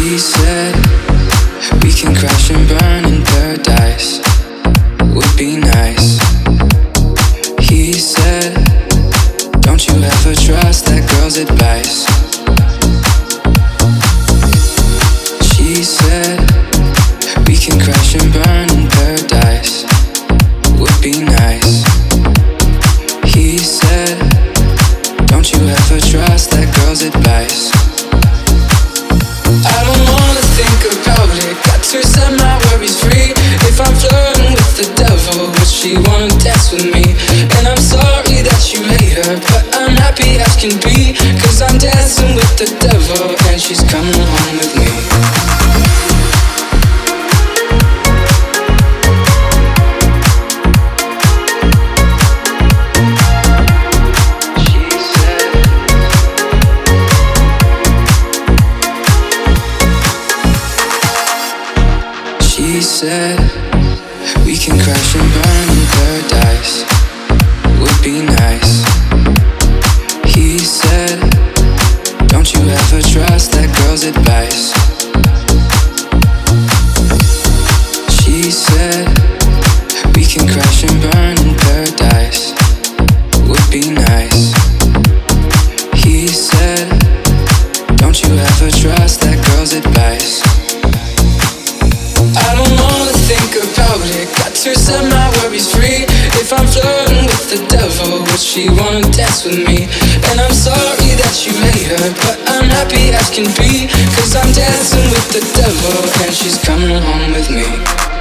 She said we can crash and burn in paradise, would be nice. He said, don't you ever trust that girl's advice. She said we can crash and burn in paradise, would be nice. He said, don't you ever trust that girl's advice. I don't wanna think about it, got to set my worries free. If I'm flirting with the devil, would she wanna dance with me? And I'm sorry that you hate her, but I'm happy as can be, 'cause I'm dancing with the devil and she's coming home with me. She said we can crash and burn in paradise, would be nice. He said, don't you ever trust that girl's advice. She said we can crash and burn in paradise, would be nice. He said, don't you ever trust that girl's advice. I don't wanna think about it, got to set my worries free. If I'm flirting with the devil, would she wanna dance with me? And I'm sorry that you hate her, but I'm happy as can be, 'cause I'm dancing with the devil and she's coming home with me.